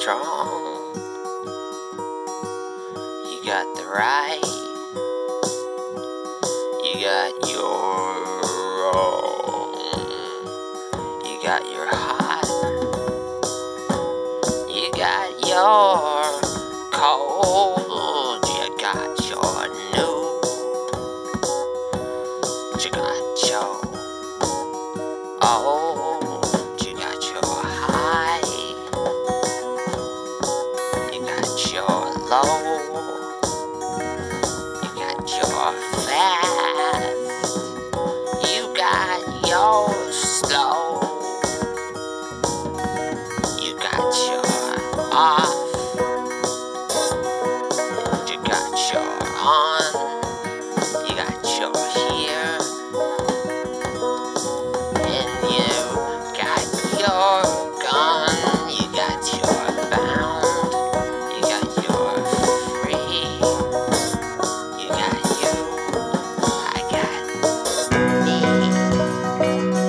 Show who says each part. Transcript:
Speaker 1: strong. You got the right. You got your wrong. You got your hot. You got your cold. You got your new. You got your old. You got your high. You got your low. You got your fast. You got your slow. You got your off. You got your on. You got your here. And you got your gun. You got your bound. You got your free. You got you. I got me.